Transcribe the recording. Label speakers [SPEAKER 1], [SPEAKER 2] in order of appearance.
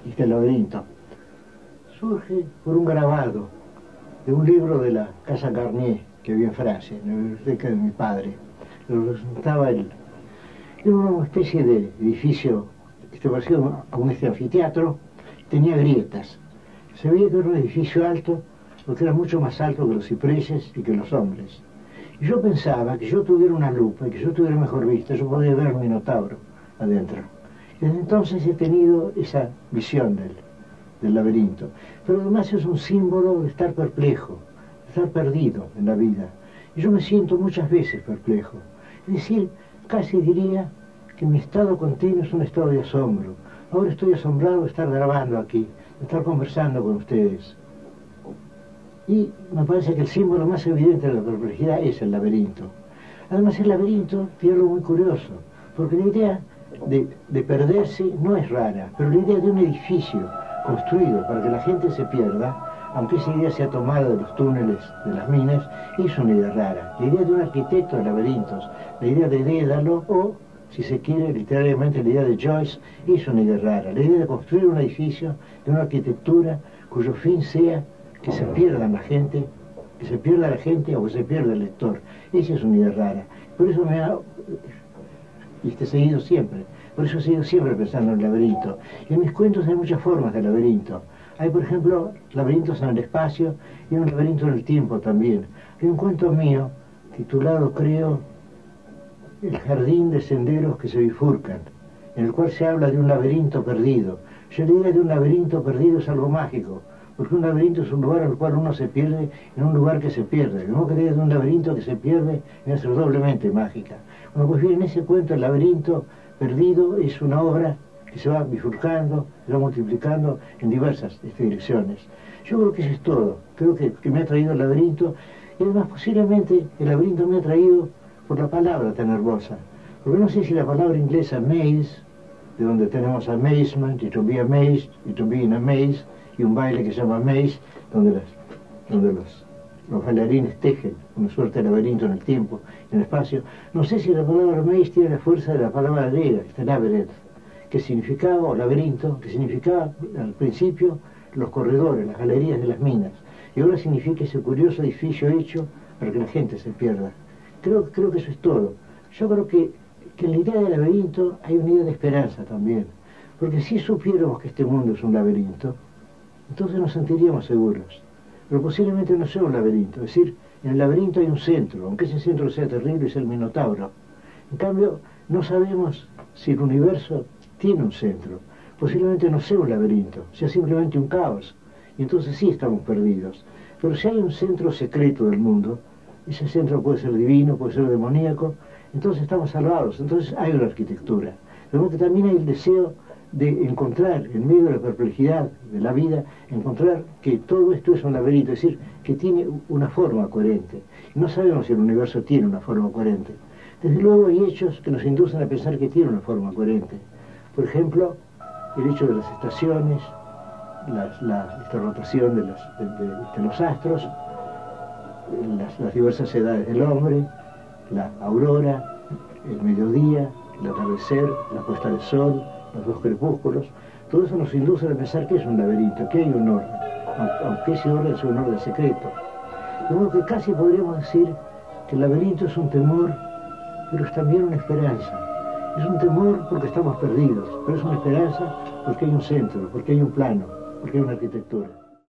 [SPEAKER 1] este laberinto, surge por un grabado de un libro de la Casa Garnier que había en Francia, en la biblioteca de mi padre. Era una especie de edificio parecido a un anfiteatro, tenía grietas. Se veía que era un edificio alto, porque era mucho más alto que los cipreses y que los hombres. Y yo pensaba que yo tuviera una lupa y que yo tuviera mejor vista, yo podía ver un minotauro adentro. Y desde entonces he tenido esa visión del laberinto. Pero además es un símbolo de estar perplejo, de estar perdido en la vida. Y yo me siento muchas veces perplejo. Es decir, casi diría que mi estado continuo es un estado de asombro. Ahora estoy asombrado de estar grabando aquí, de estar conversando con ustedes. Y me parece que el símbolo más evidente de la perplejidad es el laberinto. Además, el laberinto tiene algo muy curioso, porque la idea de perderse no es rara, pero la idea de un edificio construido para que la gente se pierda, aunque esa idea sea tomada de los túneles de las minas, es una idea rara. La idea de un arquitecto de laberintos, la idea de Dédalo, o, si se quiere, literariamente la idea de Joyce, es una idea rara. La idea de construir un edificio de una arquitectura cuyo fin sea que se pierda la gente, que se pierda la gente o que se pierda el lector. Esa es una idea rara. Por eso he seguido siempre pensando en el laberinto. Y en mis cuentos hay muchas formas de laberinto. Hay, por ejemplo, laberintos en el espacio y un laberinto en el tiempo también. Hay un cuento mío, titulado, creo, El jardín de senderos que se bifurcan, en el cual se habla de un laberinto perdido. Yo la idea de un laberinto perdido es algo mágico, porque un laberinto es un lugar al cual uno se pierde en un lugar que se pierde. No que la idea de un laberinto que se pierde es doblemente mágica. Bueno, pues bien, en ese cuento el laberinto perdido es una obra que se va bifurcando, se va multiplicando en diversas direcciones. Yo creo que eso es todo. Creo que me ha traído el laberinto, y además posiblemente el laberinto me ha traído por la palabra tan hermosa. Porque no sé si la palabra inglesa maze, de donde tenemos amazement, y to be amazed, y to be in a maze, y un baile que se llama maze, donde los bailarines tejen una suerte de laberinto en el tiempo, en el espacio. No sé si la palabra maze tiene la fuerza de la palabra griega, este labyrinth, que significaba, o laberinto, que significaba al principio los corredores, las galerías de las minas, y ahora significa ese curioso edificio hecho para que la gente se pierda. Creo que eso es todo. Yo creo que en la idea del laberinto hay una idea de esperanza también, porque si supiéramos que este mundo es un laberinto, entonces nos sentiríamos seguros. Pero posiblemente no sea un laberinto, es decir, en el laberinto hay un centro, aunque ese centro sea terrible, es el Minotauro. En cambio, no sabemos si el universo tiene un centro. Posiblemente no sea un laberinto, sea simplemente un caos, y entonces sí estamos perdidos. Pero si hay un centro secreto del mundo, ese centro puede ser divino, puede ser demoníaco, entonces estamos salvados, entonces hay una arquitectura. Pero que también hay el deseo de encontrar, en medio de la perplejidad de la vida, encontrar que todo esto es un laberinto, es decir, que tiene una forma coherente. No sabemos si el universo tiene una forma coherente. Desde luego hay hechos que nos inducen a pensar que tiene una forma coherente. Por ejemplo, el hecho de las estaciones, la rotación de los astros, las diversas edades del hombre, la aurora, el mediodía, el atardecer, la puesta del sol, los dos crepúsculos. Todo eso nos induce a pensar que es un laberinto, que hay un orden, aunque ese orden es un orden secreto. De modo que casi podríamos decir que el laberinto es un temor, pero es también una esperanza. Es un temor porque estamos perdidos, pero es una esperanza porque hay un centro, porque hay un plano, porque hay una arquitectura.